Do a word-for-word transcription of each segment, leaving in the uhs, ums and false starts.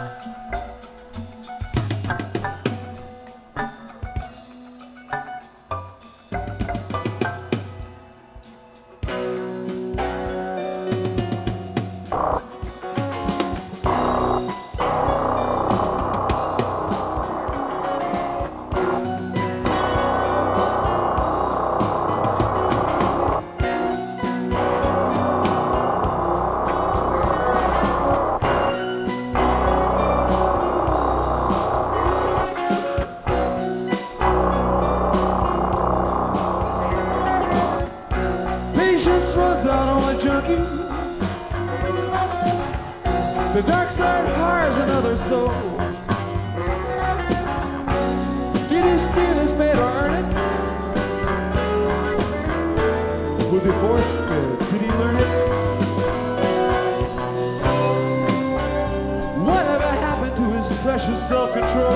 Patience runs out on a junkie. The dark side hires another soul. Did he steal his fate or earn it? Was he forced fed? Did he learn it? Whatever happened to his precious self-control?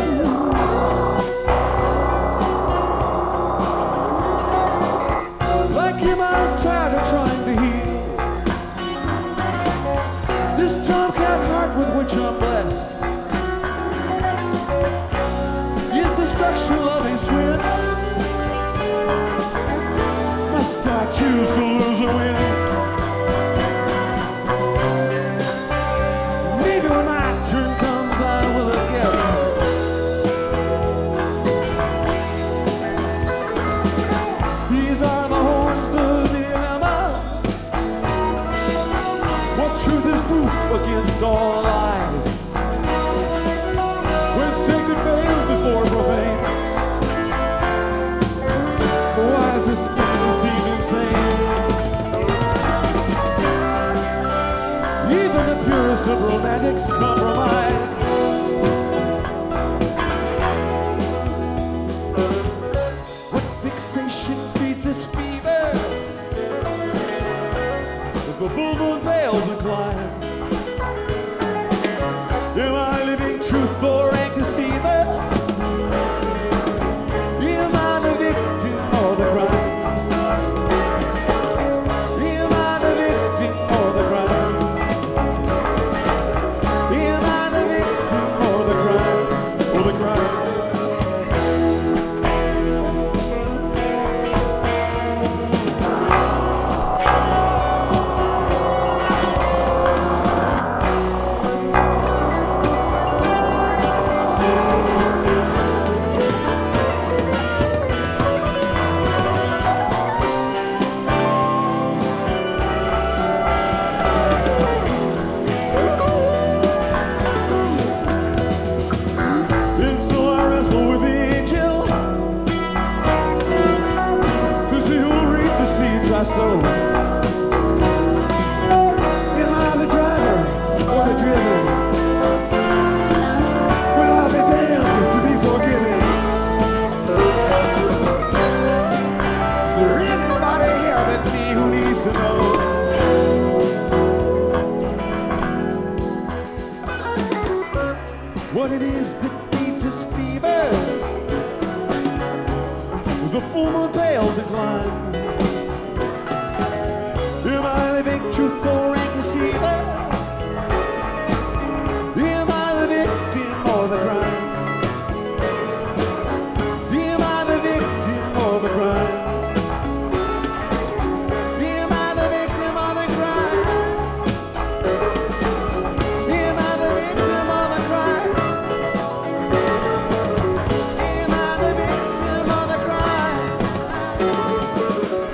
Like him, I'm tired of trying to heal this tomcat heart with which I'm blessed. Is destruction loving's twin? Must I choose to lose or win? Maybe when my turn comes, I will again. These are the horns of the dilemma. What truth is proof against all lies? When sacred fails before profane, the wisest man is deemed insane. Even the purest of romantics compromise. What fixation feeds this fever as the full moon veils and climbs? Am I living truth or deceiver? Am I the victim or the crime? Am I the victim or the crime? Am I the victim or the crime? Or the crime? And so I wrestle with the angel to see who'll reap the seeds I sow. Am I the driver or the driven? Will I be damned to be forgiven? Is there anybody here but me who needs to know what it is that feeds this fever as the full moon pales and climbs? Am I living truth or a deceiver? Am I the victim or the crime? Am I the victim or the crime? Am I the victim or the crime? Am I the victim or the crime? Am I the victim or the crime?